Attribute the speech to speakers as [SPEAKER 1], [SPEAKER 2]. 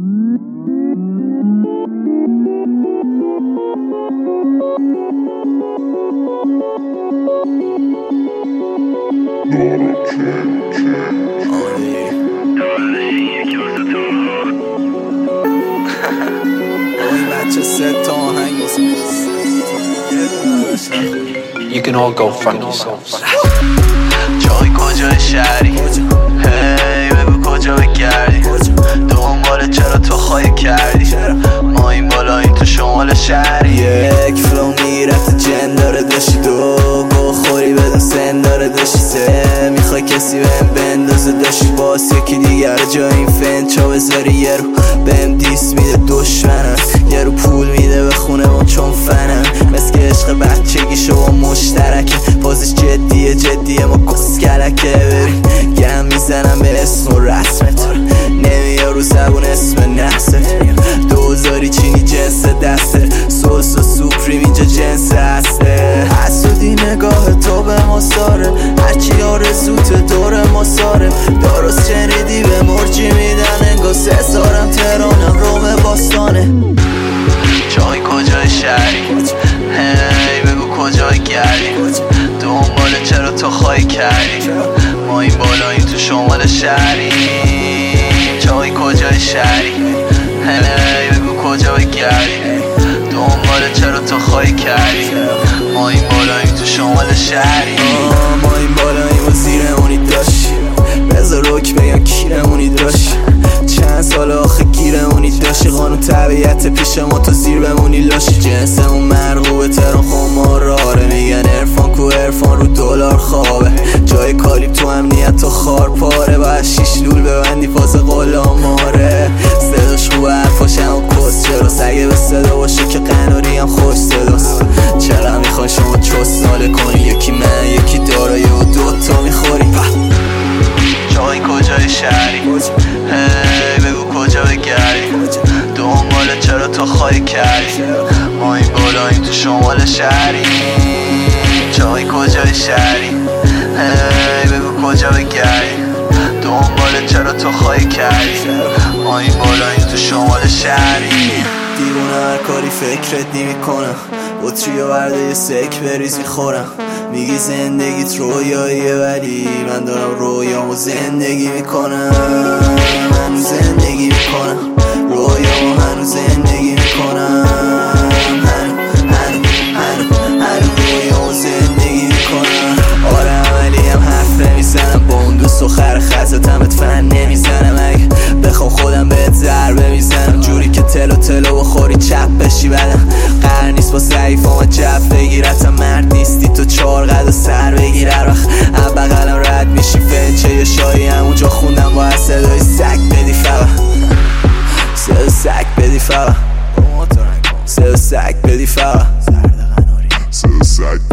[SPEAKER 1] You can all go fuck yourselves.
[SPEAKER 2] جای کجای شهری هی بگو کجا بگردی دنبال چرا تو خواهی کردی ما این بالا این تو شمال شهری یک فلو میرفت جن داره داشتی دو بخوری بدون سن داره داشتی سه میخوای کسی بهم بندازه داشتی باز یکی دیگر جای این فن چا بذاری یه رو بهم دیس میده دشمنم یه رو پول میده به خونه ما چون فنم مثل که عشق بچگی شما مشترکه بازش جدیه ما کسکلکه بریم گم میزنم به اسم و رسمت نمیاد رو زبون اسم نحست دوزاری چینی جنس دسته سوس و سوپریم اینجا جنس هسته حسودی نگاه تو به ما ساره هرچی آرزوت دور ما ساره درست شنیدی به مرجی میدن انگاه سزارم تهرانم روم باستانه جای کجای شهری هی بگو کجای گردی دنبال چرا تو خواهی کردی ما این بالا این تو شمال شهری جای کجای شهری هی بگو کجا بگردی دنبال چرا تو خواهی کردی ما این بالا این تو شمال شهری ما این بالا این و زیرمونی داشتی بذار روک بگم کیرمونی داشتی چند سال آخه گیرمونی داشتی قانون طبیعت پیش ما تو زیر بمونی لاشی جنسمون مرغوبه تران خمار راره میگن ارفان کو ارفان رو دلار خوابه جای کالیب تو امنیت تو خار پاره باید شیش لول ببندی فاز غلاماره صداش خوب حرفاش اما کس چرا سگه به صدا باشه که قناری هم خوش صداست چرا میخوای شما چست ناله کنی یکی من یکی دارایی و دوتا میخوری جای کجای شهری هی بگو کجا بگردی دنبال چرا تو خواهی کردی ما این بالا این تو شمال شهری جای کجای شهری هی بگو کجا بگردی دنبال چرا تو خواهی کردی ما این بالا این تو شمال شهری دیوونه هر کاری فکرت نمی‌کنم بطری و برده یه سک بریز میخورم میگی زندگیت رویاییه ولی من دارم رویامو زندگی میکنم هنوز زندگی میکنم رویامو هنوز زندگی میکنم هنوز رویامو زندگی میکنم آره عملی هم حرف نمیزنم با اون دوست و خر خزتم اتفن نمیزنم اگه بخوام خودم بهت ضربه میزنم جوری که تلو بخوری چپ بشی بدم قرار نیست با ضعیف ما جف بگیرتم مرد نیستی تو چار قد و سر بگیر هر وقت هم بقلم رد میشی فنچه یه شایی همونجا خوندم با صدای سگ بدی فقط صدای سگ بدی فقط صدای سگ بدی فقط صدای سگ